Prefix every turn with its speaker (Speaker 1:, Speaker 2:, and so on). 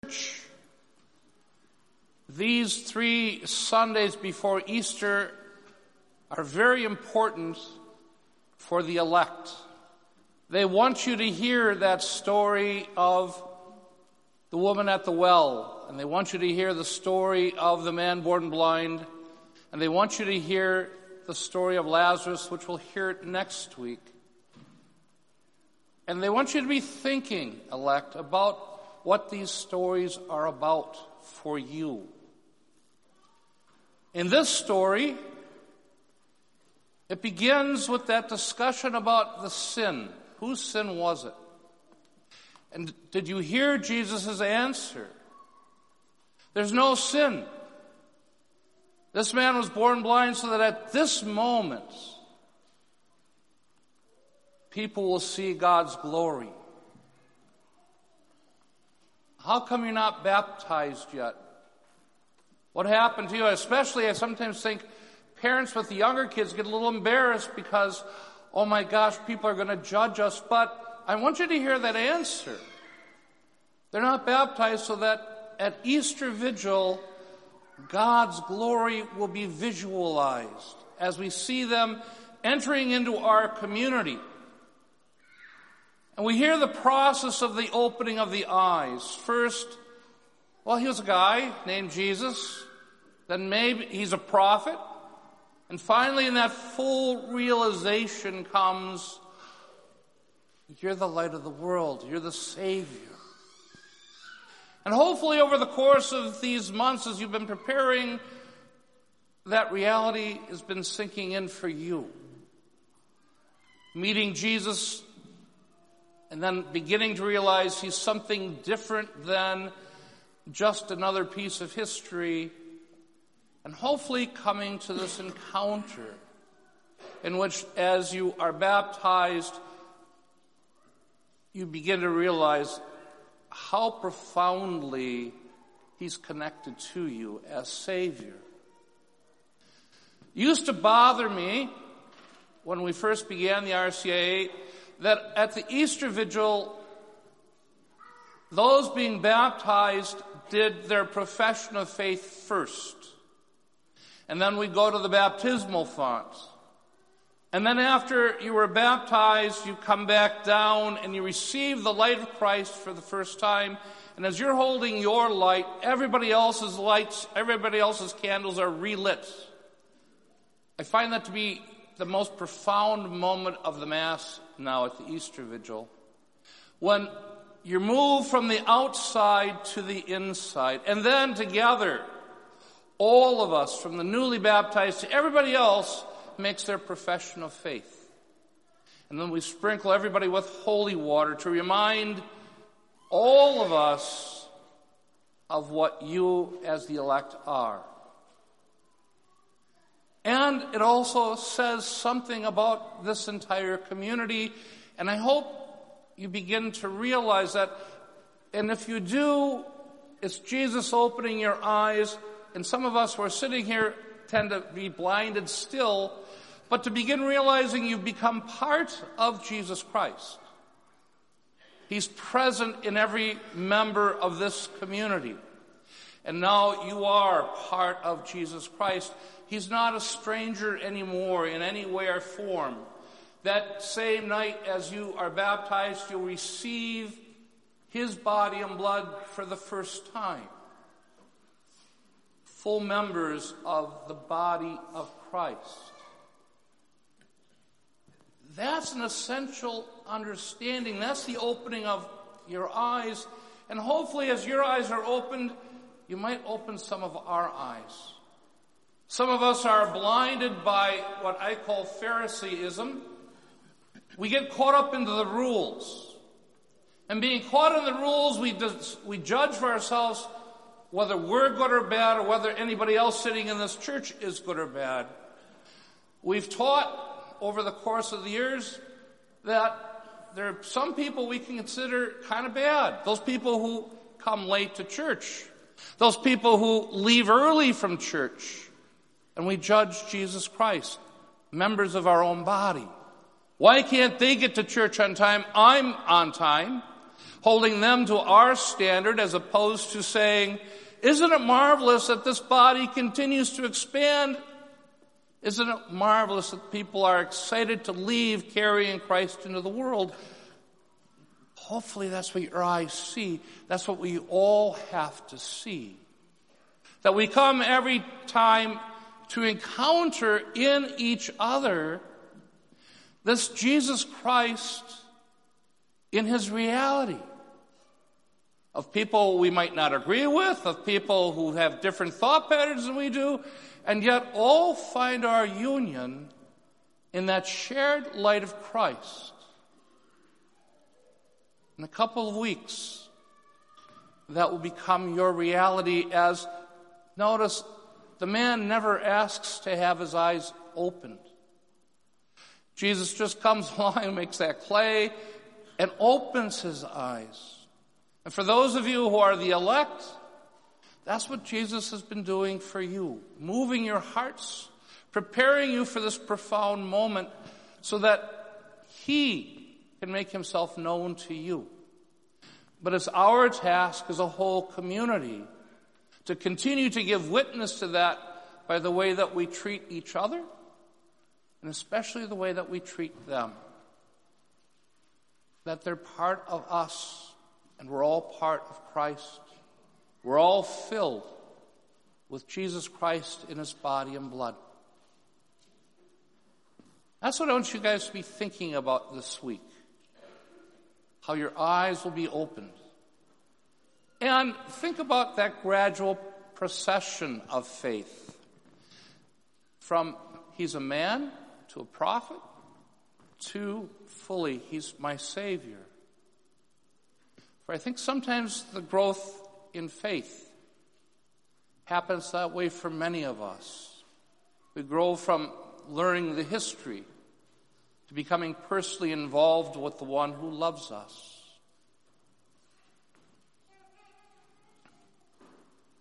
Speaker 1: These 3 Sundays before Easter are very important for the elect. They want you to hear that story of the woman at the well, and they want you to hear the story of the man born blind, and they want you to hear the story of Lazarus, which we'll hear next week. And they want you to be thinking, elect, about what these stories are about for you. In this story, it begins with that discussion about the sin. Whose sin was it? And did you hear Jesus' answer? There's no sin. This man was born blind so that at this moment, people will see God's glory. How come you're not baptized yet? What happened to you? Especially, I sometimes think parents with the younger kids get a little embarrassed because, oh my gosh, people are going to judge us. But I want you to hear that answer. They're not baptized so that at Easter Vigil, God's glory will be visualized as we see them entering into our community. And we hear the process of the opening of the eyes. First, well, he was a guy named Jesus. Then maybe he's a prophet. And finally, in that full realization comes, you're the light of the world. You're the Savior. And hopefully over the course of these months, as you've been preparing, that reality has been sinking in for you. Meeting Jesus and then beginning to realize he's something different than just another piece of history, and hopefully coming to this encounter in which, as you are baptized, you begin to realize how profoundly he's connected to you as Savior. It used to bother me when we first began the RCIA that at the Easter Vigil, those being baptized did their profession of faith first. And then we go to the baptismal font. And then after you were baptized, you come back down and you receive the light of Christ for the first time. And as you're holding your light, everybody else's lights, everybody else's candles are relit. I find that to be the most profound moment of the Mass now at the Easter Vigil. When you're moved from the outside to the inside. And then together, all of us, from the newly baptized to everybody else, makes their profession of faith. And then we sprinkle everybody with holy water to remind all of us of what you as the elect are. And it also says something about this entire community, and I hope you begin to realize that, and if you do, it's Jesus opening your eyes, and some of us who are sitting here tend to be blinded still, but to begin realizing you've become part of Jesus Christ. He's present in every member of this community. And now you are part of Jesus Christ. He's not a stranger anymore in any way or form. That same night as you are baptized, you'll receive his body and blood for the first time. Full members of the body of Christ. That's an essential understanding. That's the opening of your eyes. And hopefully as your eyes are opened, you might open some of our eyes. Some of us are blinded by what I call Phariseeism. We get caught up into the rules. And being caught in the rules, we judge for ourselves whether we're good or bad, or whether anybody else sitting in this church is good or bad. We've taught over the course of the years that there are some people we can consider kind of bad. Those people who come late to church. Those people who leave early from church. And we judge Jesus Christ, members of our own body. Why can't they get to church on time? I'm on time. holding them to our standard as opposed to saying, isn't it marvelous that this body continues to expand? Isn't it marvelous that people are excited to leave carrying Christ into the world? Hopefully that's what your eyes see. That's what we all have to see. That we come every time to encounter in each other this Jesus Christ in his reality. Of people we might not agree with, of people who have different thought patterns than we do, and yet all find our union in that shared light of Christ. In a couple of weeks, that will become your reality as, notice, the man never asks to have his eyes opened. Jesus just comes along and makes that clay and opens his eyes. And for those of you who are the elect, that's what Jesus has been doing for you, moving your hearts, preparing you for this profound moment so that he can make himself known to you. But it's our task as a whole community to continue to give witness to that by the way that we treat each other, and especially the way that we treat them. That they're part of us. And we're all part of Christ. We're all filled with Jesus Christ in his body and blood. That's what I want you guys to be thinking about this week. How your eyes will be opened. And think about that gradual procession of faith. From he's a man to a prophet to fully he's my Savior. For I think sometimes the growth in faith happens that way for many of us. We grow from learning the history to becoming personally involved with the one who loves us.